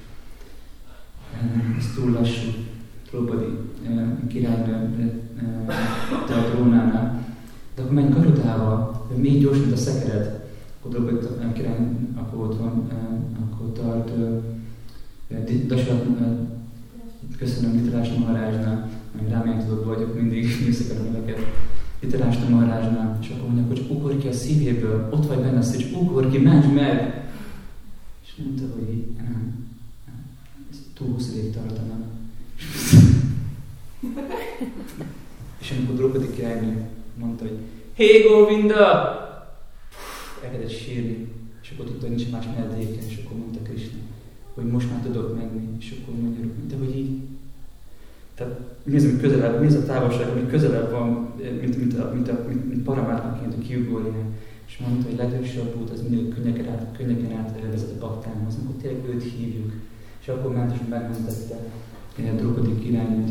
Ez túl lassú. Draupadi királynő te a trónánál. De akkor akkor menj Garudával, még gyors, mint a szekered. Akkor Draupadi király, akkor ott van, akkor tart köszönöm Dhritarashtra Maharajnál, ami rám én tudok vagyok, mindig nőszek a neveket. Dhritarashtra Maharajnál, és akkor mondja, hogy ugorj ki a szívéből, ott vagy benne a szív, és ugorj ki, menj meg! És mondta, hogy így, nem, ez túl hosszú ideig tartana. És amikor Draupadi királynő mondta, hogy hé Govinda! Elkezdett sírni, és akkor tudta, hogy nincs más menedéke, és akkor mondta Krishna, hogy most már tudok menni, és akkor mondja, de hogy így. Tehát mi az, ami közelebb, mi az a távolság, ami közelebb van, mint Paramatmaként, hogy kiugorják. És mondta, hogy legjobb út az mindig könnyeken átvezet a baktámhoz, amikor tényleg őt hívjuk. És akkor ment és megmentette Draupadi királynőt.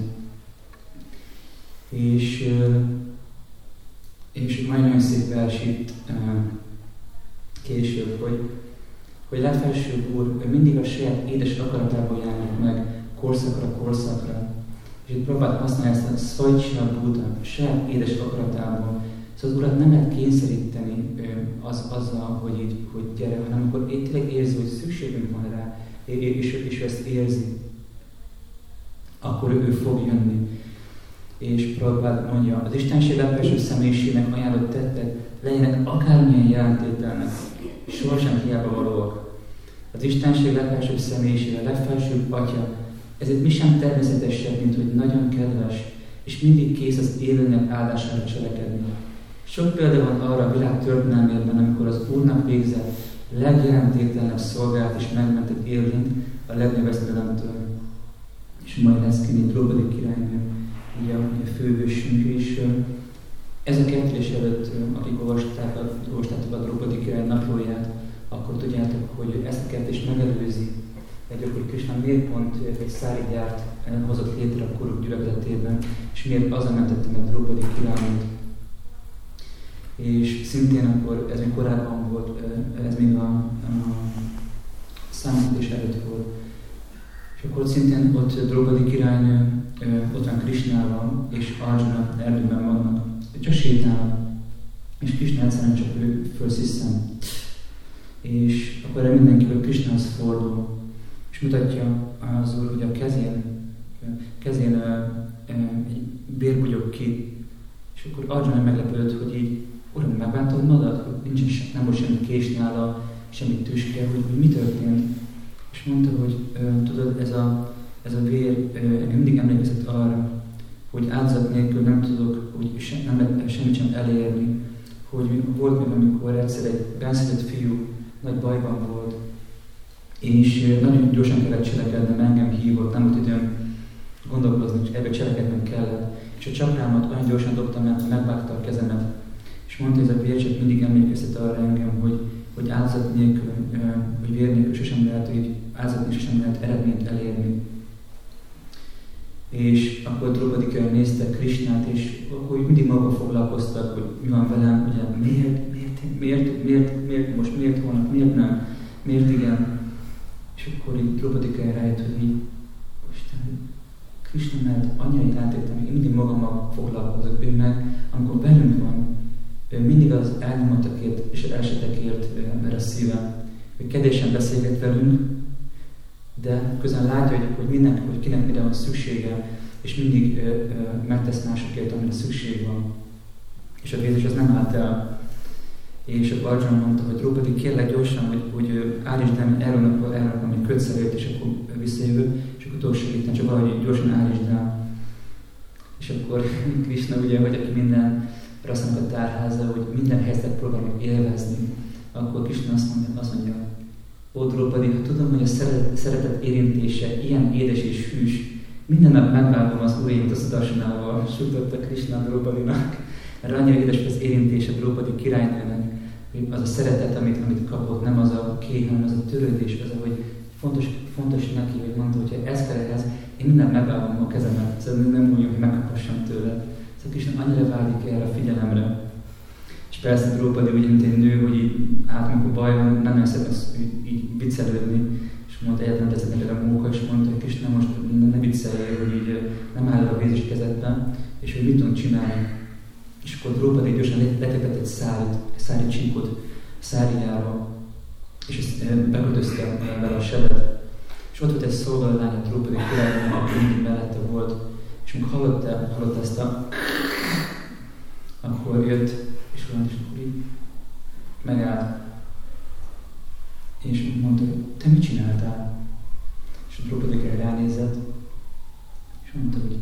És majd nagyon szép vers itt később, hogy legfelsőbb Úr mindig a saját édes akaratából járnak meg korszakra. És itt próbált használni ezt a Szvajcsa Buddha, a saját édes akaratából. Szóval az Urat nem lehet kényszeríteni azzal, hogy gyere, hanem akkor tényleg érzi, hogy szükségünk van rá, és ő ezt érzi. Akkor ő fog jönni. És Prabhupád mondja, az Istenség legfelsőbb személyiségnek ajánlott tettek legyenek akármilyen jelentételnek, sohasem hiába valóak. Az Istenség legfelsőbb személyisége, a legfelsőbb Atya, ezért mi sem természetesebb, mint hogy nagyon kedves, és mindig kész az élőnek áldására cselekedni. Sok példa van arra a világ történelmében, amikor az Úrnak végzett legjelentéktelenebb szolgálat és megmentett élvényt a legnagyobb esztelemtől. És majd lesz ki Draupadi királynő, így a főhősünk is. Ez a kertelés előtt, akik olvastátok a Draupadi király naplóját, akkor tudjátok, hogy ezt a kertést megelőzi. Hogy Krishna miért pont egy szári gyárt hozott létre a Kuruk gyülekezetében, és miért azzal mentette meg Draupadi királynőt. És szintén akkor, ez még korábban volt, ez még a számítés előtt volt. És akkor szintén ott Draupadi királynő, ott van Krishnával, és Arjuna erdőben vannak. Csak sétálnak. És Krishna egyszerűen csak ő fölsziszten. És akkor mindenki, hogy Krishnához fordul. És mutatja az Úr, hogy a kezén egy bérbugyog ki. És akkor Arjuna meglepődött, hogy így, Uram, megbántod magad, hogy nem volt semmi kés nála, semmi tüske, hogy mi történt. És mondta, hogy tudod, ez a vér mindig emlékezett arra, hogy áldozat nélkül nem tudok, hogy nem lehet semmit sem elérni. Hogy volt még, amikor egyszer egy benszülött fiú nagy bajban volt, és nagyon gyorsan kellett cselekednem, engem hívott, nem volt időm gondolkozni, és ebbe cselekednem kellett. És a csaprámat olyan gyorsan dobtam el, hogy megvágta a kezemet. És mondta, hogy ez a vér csak mindig emlékeztet arra engem, hogy áldozat nélkül, hogy vér nélkül sosem lehet, hogy áldozat nélkül sosem lehet eredményt elérni. És akkor Draupadi királynő nézte Krishnát, és akkor mindig maga foglalkoztak, hogy mi van velem, ugye miért, most miért holnap, miért nem, miért igen. És akkor így Draupadi királynő rájött, hogy így, Isten, Krishna mellett annyira irányítottam, hogy én mindig magammal foglalkozok, ő meg, amikor velünk van, ő mindig az elnyomottakért és esetekért ver a szívem. Ő kedvésen beszélget velünk, de közben látja, hogy kinek mire van szüksége, és mindig megtesz másokért, amire szükség van. És a Jézus az nem állt el. És akkor Arjuna mondta, hogy Draupadi, kérlek gyorsan, hogy állítsd el, elrakom egy kötszerőt, és akkor visszajövök, és akkor tudok segíteni, csak valahogy gyorsan állítsd el. És akkor Krishna ugye, hogy aki minden rassznak a tárháza, hogy minden helyzetet próbáljuk élvezni, akkor Krishna azt mondja, ó Draupadi, ha tudom, hogy a szeretet érintése ilyen édes és hűs, minden nap megvágom az ujjaimat a Sudarsanával, suttogta Krishna Draupadinak. Mert annyira édes az érintése Draupadi királynőnek, hogy az a szeretet, amit kapott, nem az a kék, hanem az a törődés, az, hogy fontos neki, hogy mondta, hogy ha ez kell ehhez, én minden megvágom a kezemet, szóval nem úgy, hogy megkapassam tőle. Szóval Krishna annyira vágyik erre a figyelemre. És persze Draupadi úgy, mint egy nő, hogy így amikor baj van, nem nagyon szeretne így viccelődni. És mondta, egyáltalán teszed neked a móka, és mondta, hogy Krishna most ne vicceljél, hogy így nem áll a vízes kezedben, és hogy mit tudunk csinálni. És akkor Draupadi gyorsan letépett egy szári csíkot száriára, és ezt bekötözte vele a sebet. És ott volt egy szolgalány a Draupadi királynő, aki mindig mellette volt, és amikor hallotta ezt akkor jött, és akkor így megállt, és mondta, hogy te mit csináltál? És a Draupadi király ránézett, és mondta, hogy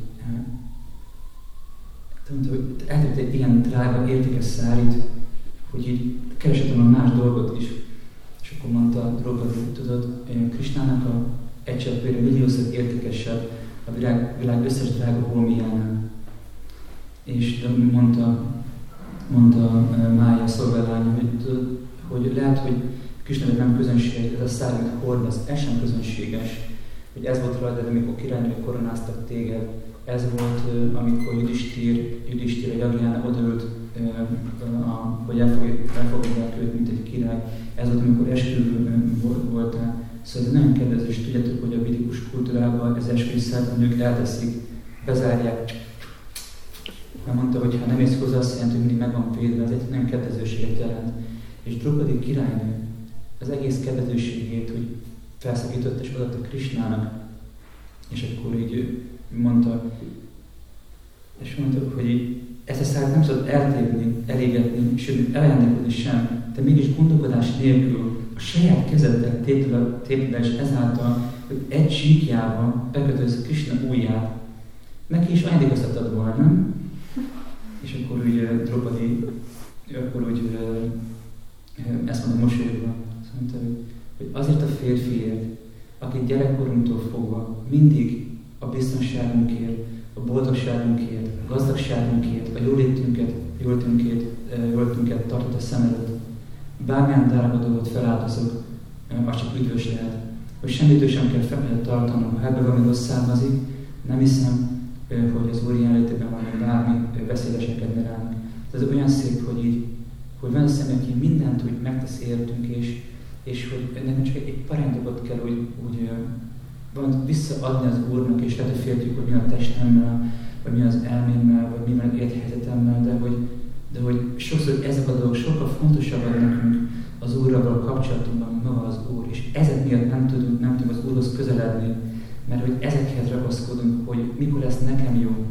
eltett egy ilyen drága, értékes szárit, hogy így keresett a más dolgot is. És akkor mondta Draupadi, tudod, Krisnának egy cseppére milliószor értékesebb a világ összes drága holmiánál. És mondta Mája szolgálánya, hogy lehet, hogy Krisnának nem közönséges, ez a szár, amit hordasz, ez sem közönséges. Hogy ez volt rajtad, amikor királynők koronáztak téged. Ez volt, amikor Judisthira Jagjána odaült, hogy elfogadják őt, mint egy király. Ez volt, amikor esküvő voltál. Szóval ez nagyon kedvező, és tudjátok, hogy a védikus kultúrában ez esküvőszert a nők elteszik, bezárják. Mert mondta, hogy ha nem ész hozzá, azt jelenti, hogy mindig meg van védve, ez egy nagyon kedvezőséget jelent. És Draupadi királynő az egész kedvezőségét, hogy felszakított és odaadta Krisnának. És akkor így mondta, hogy így ezt a szárt nem szabad eltépni, elégetni, sőt elajándékozni sem, de mégis gondolkodás nélkül a saját kezeddel tépd és ezáltal, hogy egy síkjában bekötözz Krisna ujját, neki is ajándékoztattad volna, nem? És akkor úgy Draupadi, ezt mondta mosolyogva, azt mondta, hogy azért a férfiért, akik gyerekkorunktól fogva mindig a biztonságunkért, a boldogságunkért, a gazdagságunkért, a jólétünket tartott a szem előtt. Bármilyen drága dolgot feláldozok, az csak üdvös lehet. Hogy semmit sem kell tartanom, ha ebből valami rossz származik, nem hiszem, hogy az Úr jelenlétében van bármi veszélyeseket ránk. Ez olyan szép, hogy van a személy, aki mindent úgy megtesz értünk, és hogy nekem csak egy parancsot kell úgy visszaadni az Úrnak, és lehet, hogy féltjük, hogy mi a testemmel, vagy mi az elmémmel, vagy mi van élethelyzetemmel, de hogy sokszor ezek a dolgok sokkal fontosabbak nekünk az Úrral való kapcsolatunkban, maga az Úr, és ezek miatt nem tudunk az Úrhoz közeledni, mert hogy ezekhez ragaszkodunk, hogy mikor lesz nekem jó.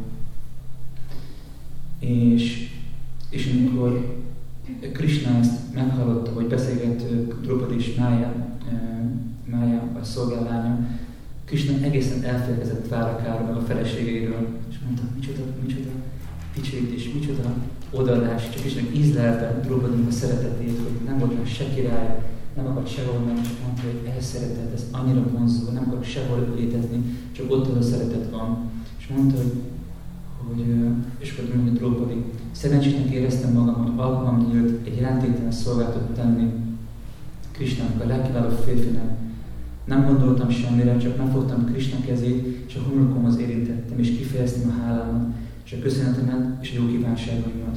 És amikor Krisna ezt meghallotta, hogy beszélget Draupadi és Mája a szolgálánya, Krisna egészen elfelejtkezett Dvárakáról, meg a feleségeiről, és mondta, micsoda dicsőítés, micsoda odaadás, csak Krisnának ízlelte Draupadinak a szeretetét, hogy nem volt már se király, nem akart sehol menni, csak mondta, hogy ez szeretet, ez annyira vonzó, nem akar sehol létezni, csak ott az a szeretet van. És mondta, és akkor mondja Draupadi, szerencsétnek éreztem magam, hogy alkalmam nyílt egy jelentéktelen szolgálatot tenni Krisnának, a legkiválóbb férfinek. Nem gondoltam semmire, csak megfogtam Krisna kezét, és a homlokomhoz érintettem, és kifejeztem a hálámat, és a köszönetemet, és a jó kívánságaimat.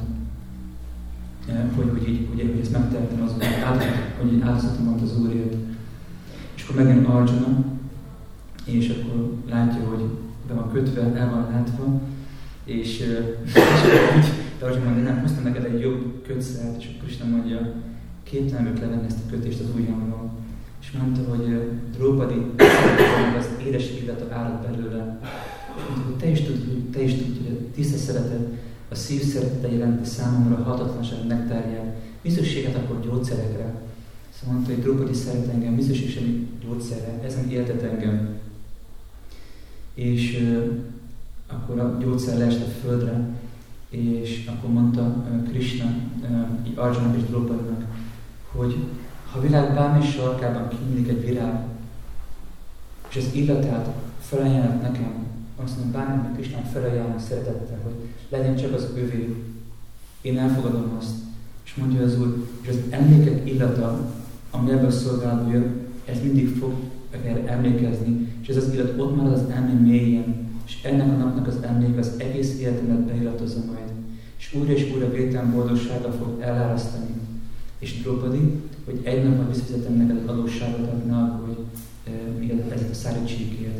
Hogy ezt megtehettem az Úr, hogy áldozatom volt az Úrért. És akkor megjön Arjuna, és akkor látja, hogy be van kötve, el van látva, és Arjuna mondja, nem, hoztam neked egy jobb kötszert, és akkor Krisna mondja, képtelen ők levenni ezt a kötést az ujjamról. És mondta, hogy Draupadi az édes illata árad belőle. És mondta, hogy te is tudod, hogy a tiszta szeretet, a szív szeretete jelenti számomra hatatlanság nektárját, bizonységet akkor gyógyszerekre. Szóval mondta, hogy Draupadi szeret engem, bizonységsemi gyógyszerre, ezen éltet engem. És akkor a gyógyszer leesett a földre, és akkor mondta Krisna, Arjuna és Draupadinak, hogy ha a világ bármely sarkában kinyílik egy virág, és az illatát felajánlott nekem, azt mondom, bármely Krisnán felajánlott szeretettel, hogy legyen csak az övé, én elfogadom azt. És mondja az Úr, és az emlékek illata, ami ebből szolgálatból jön, ez mindig fog erre emlékezni, és ez az illat ott marad az elmém mélyén, és ennek a napnak az emléke az egész életemet beillatozza majd. És újra végtelen boldogsággal fog elárasztani. És Draupadi, hogy egy napban visszafizetem neked az adósságot, ne aggódj, még ezért a szári csíkért.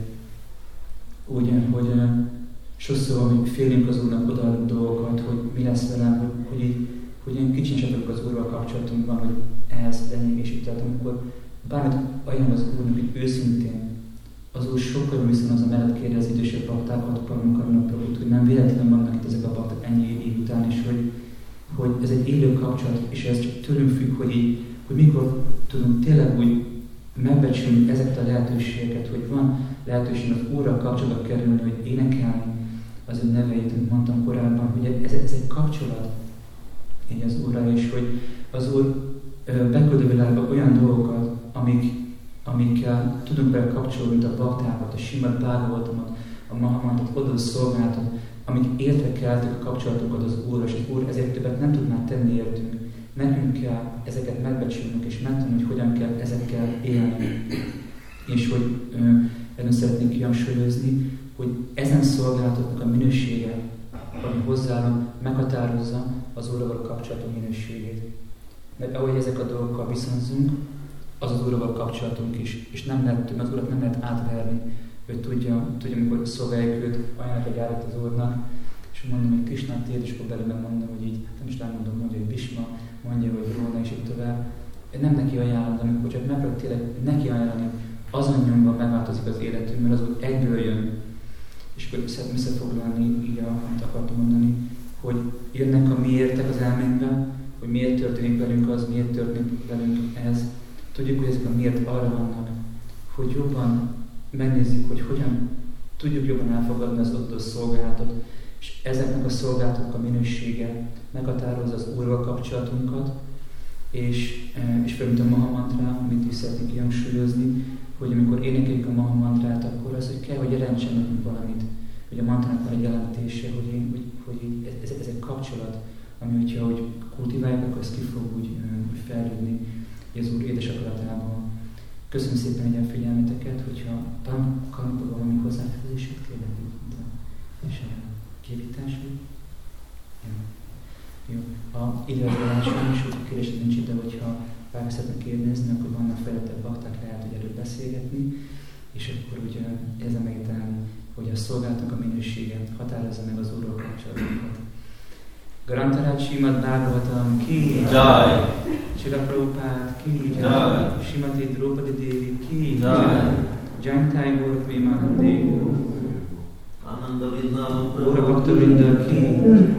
Úgy, hogy sokszor, hogy félünk az Úrnak odaadott dolgokat, hogy mi lesz velem, hogy Úrral kapcsolatunk van, hogy ehhez lenni, és itt tartom, amikor bármit ajánl az Úrnak, hogy őszintén, az Úr sokkal viszont az a mellett kéri az idősebb baktákat, paranokra, hogy nem véletlenül vannak itt ezek a bakták ennyi év után, és hogy ez egy élő kapcsolat, és ez csak tőlünk függ, hogy mikor tudunk tényleg úgy megbecsülni ezeket a lehetőségeket, hogy van lehetőség az Úrral kapcsolatba kerülni, hogy énekelni az ő neveit, amit mondtam korábban, hogy ez egy kapcsolat így az Úrral, és hogy az Úr beküld a világba olyan dolgokat, amikkel tudunk vele kapcsolni, mint a baktákat, a Simad Bhagavatamot, a Mahamantat, oda a szolgálatot, amik értve keltik a kapcsolatokat az Úrral, és az Úr ezért többet nem tud már tenni értünk. Nekünk kell ezeket megbecsülnünk, és megtanulni, hogy hogyan kell ezekkel élni. És hogy ezen szeretnénk kihangsúlyozni, hogy ezen szolgálatoknak a minősége, ami hozzáállunk, meghatározza az Úrral való kapcsolatunk minőségét. Mert ahogy ezek a dolgokkal viszonzunk, az az Úrral való kapcsolatunk is, és az Urat nem lehet átverni. Ő tudja, amikor szolgáljuk őt, ajánlok egy árat az Úrnak, és mondom, hogy Krisna tiéd, és akkor belőle mondom, hogy így, nem is elmondom, mondja, hogy Bhishma, mondja, hogy Róna, és így tovább. Én nem neki ajánlom, amikor csak megpróbálok tényleg neki ajánlani, azon nyomban megváltozik az életünk, mert az úgy egyből jön. És akkor szeretném összefoglalni, így amit akartam mondani, hogy jönnek a miértek az elménkben, hogy miért történik velünk az, miért történik velünk ez. Tudjuk, hogy ezek a miért arra vannak, hogy jobban megnézzük, hogy hogyan tudjuk jobban elfogadni az adott szolgálatot, és ezeknek a szolgálatoknak a minősége meghatározza az Úrral kapcsolatunkat, és főleg a Mahamantra, amit is szeretnénk kihangsúlyozni, hogy amikor énekeljük a Mahamantrát, akkor az, hogy kell, hogy jelentsen nekünk valamit, hogy a mantrának van egy jelentése, hogy ez egy kapcsolat, ami, hogyha hogy kultiváljuk, akkor ez ki fog úgy fejlődni az Úr édes akaratában. Köszönöm szépen egy a figyelmeteket, hogyha tanulnak valami hozzáfűzését, kérlek, és kivítás. Jó. A időzőláson is úgy kérdés nincs ide, hogyha bárki szeretne kérdezni, akkor vannak fejlettebb bakták, lehet, hogy erről beszélgetni, és akkor ugye ezen megítélni, hogy a szolgálatnak a minősége határozza meg az Úrral kapcsolatunkat. Grantarát Simad Bhagavatam ki jai, Srila Prabhupád ki jai, Srimati Draupadi Devi ki jai, Jayantai Gaur Premanande, Ananda Vrinda Gaura Bhakta Vrinda ki